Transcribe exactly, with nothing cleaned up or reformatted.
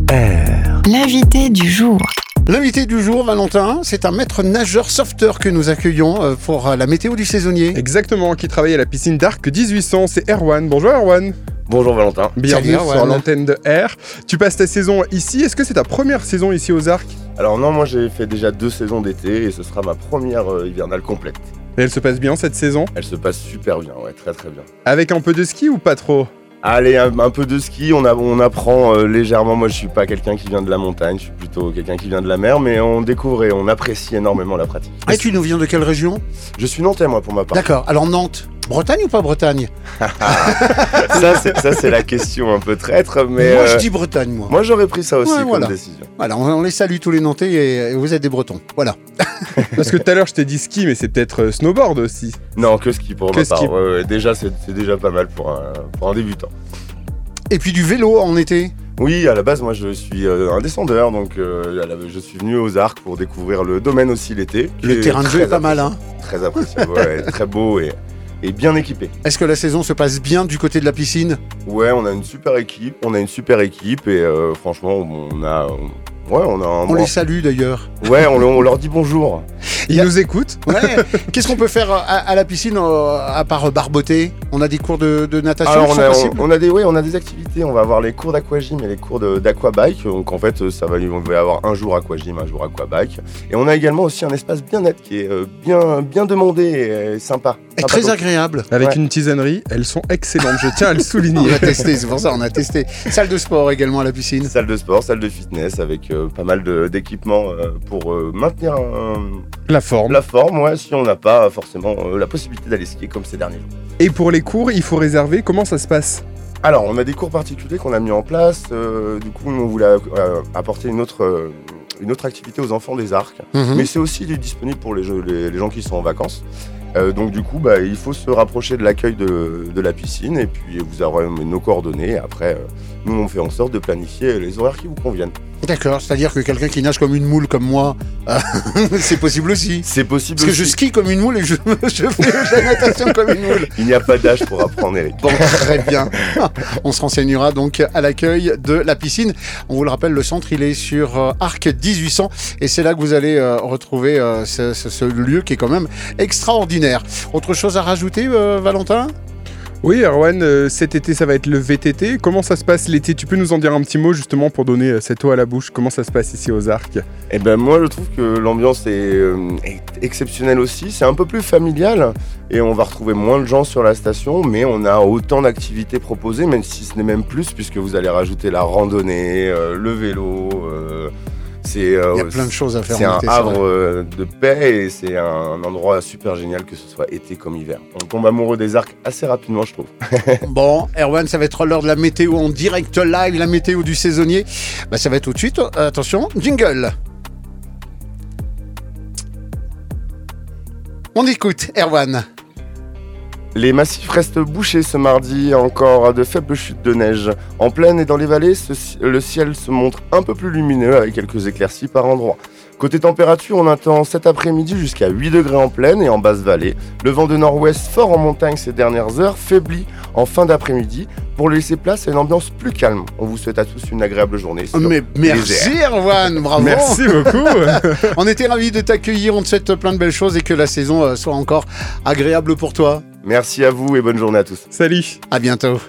R. L'invité du jour. L'invité du jour, Valentin, c'est un maître nageur sauveteur que nous accueillons pour la météo du saisonnier. Exactement, qui travaille à la piscine d'Arc dix huit cents, c'est Erwan. Bonjour Erwan. Bonjour Valentin. Bienvenue Salut, sur Erwan. l'antenne de R. Tu passes ta saison ici, est-ce que c'est ta première saison ici aux Arcs? Alors non, moi j'ai fait déjà deux saisons d'été et ce sera ma première euh, hivernale complète. Et elle se passe bien cette saison? Elle se passe super bien, ouais, très très bien. Avec un peu de ski ou pas trop? Allez, un, un peu de ski, on, a, on apprend euh, légèrement. Moi je suis pas quelqu'un qui vient de la montagne, je suis plutôt quelqu'un qui vient de la mer, mais on découvre et on apprécie énormément la pratique. Et tu nous viens de quelle région? Je suis nantais moi pour ma part. D'accord, alors Nantes, Bretagne ou pas Bretagne? ça, c'est, ça c'est la question un peu traître, mais Moi euh, je dis Bretagne, moi. moi j'aurais pris ça aussi Ouais, comme voilà. décision. Voilà, on, on les salue tous les Nantais et, et vous êtes des Bretons. Voilà. Parce que tout à l'heure je t'ai dit ski, mais c'est peut-être euh, snowboard aussi. Non, que ski pour Que ma part. ski. Ouais, ouais, déjà c'est, c'est déjà pas mal pour un, pour un débutant. Et puis du vélo en été. Oui, à la base, moi je suis euh, un descendeur, donc euh, à la- je suis venu aux Arcs pour découvrir le domaine aussi l'été. qui Le est terrain de jeu très est pas mal, hein. Très appréciable, ouais, très beau et, et bien équipé. Est-ce que la saison se passe bien du côté de la piscine? Ouais, on a une super équipe, on a une super équipe et euh, franchement, on a, on- ouais, on a un On bon- les salue d'ailleurs. ouais, on, on leur dit bonjour. Ils Y a- nous écoutent. Ouais. Qu'est-ce qu'on peut faire à, à la piscine euh, à part barboter? On a des cours de, de natation Alors qui on sont a, on, possibles? on a des, ouais, on a des activités. On va avoir les cours d'aquagym et les cours de- d'aquabike. Donc en fait, ça va, on va avoir un jour aquagym, un jour aquabike. Et on a également aussi un espace bien-être qui est euh, bien, bien demandé et euh, sympa. Et Sympa très comme- agréable. Avec Ouais. une tisanerie, elles sont excellentes, je tiens à le On souligner. a testé, c'est pour ça on a testé. Salle de sport également à la piscine. Salle de sport, salle de fitness avec euh, pas mal de- d'équipements euh, pour euh, maintenir un- La forme. la forme, ouais, si on n'a pas forcément euh, la possibilité d'aller skier comme ces derniers jours. Et pour les cours, il faut réserver, comment ça se passe? Alors, on a des cours particuliers qu'on a mis en place. euh, du coup, nous, on voulait euh, apporter une autre, euh, une autre activité aux enfants des Arcs. Mhm. Mais c'est aussi disponible pour les, jeux- les- les gens qui sont en vacances. Euh, donc du coup, bah, il faut se rapprocher de l'accueil de, de la piscine et puis vous aurez nos coordonnées. Après, euh, nous, on fait en sorte de planifier les horaires qui vous conviennent. D'accord, c'est-à-dire que quelqu'un qui nage comme une moule comme moi, euh, c'est possible aussi. C'est possible Parce que je aussi. skie comme une moule et je, je fais de la natation comme une moule. Il n'y a pas d'âge pour apprendre, Eric. Bon, très bien. On se renseignera donc à l'accueil de la piscine. On vous le rappelle, le centre, il est sur euh, Arc dix huit cents et c'est là que vous allez euh, retrouver euh, ce, ce- ce lieu qui est quand même extraordinaire. Autre chose à rajouter, euh, Valentin? Oui Erwan, euh, cet été ça va être le V T T. Comment ça se passe l'été? Tu peux nous en dire un petit mot justement pour donner euh, cette eau à la bouche? Comment ça se passe ici aux Arcs? Eh ben moi, je trouve que l'ambiance est, euh, est exceptionnelle aussi. C'est un peu plus familial et on va retrouver moins de gens sur la station, mais on a autant d'activités proposées, même si ce n'est même plus, puisque vous allez rajouter la randonnée, euh, le vélo. euh, c'est euh, Il y a plein de choses à faire C'est en un été, c'est havre vrai. euh, de paix et c'est un, un endroit super génial, que ce soit été comme hiver. On tombe amoureux des Arcs assez rapidement, je trouve. Bon, Erwan, ça va être l'heure de la météo en direct live, la météo du saisonnier. Bah, ça va être tout de suite. Euh, attention, jingle. On écoute, Erwan. Les massifs restent bouchés ce mardi, encore de faibles chutes de neige. En plaine et dans les vallées, ce ci- le ciel se montre un peu plus lumineux avec quelques éclaircies par endroits. Côté température, on attend cet après-midi jusqu'à huit degrés en plaine et en basse vallée. Le vent de nord-ouest fort en montagne ces dernières heures faiblit en fin d'après-midi pour laisser place à une ambiance plus calme. On vous souhaite à tous une agréable journée. sur Mais merci, les airs. Erwan, bravo. Merci beaucoup. On était ravis de t'accueillir, on te souhaite plein de belles choses et que la saison euh, soit encore agréable pour toi. Merci à vous et bonne journée à tous. Salut. À bientôt.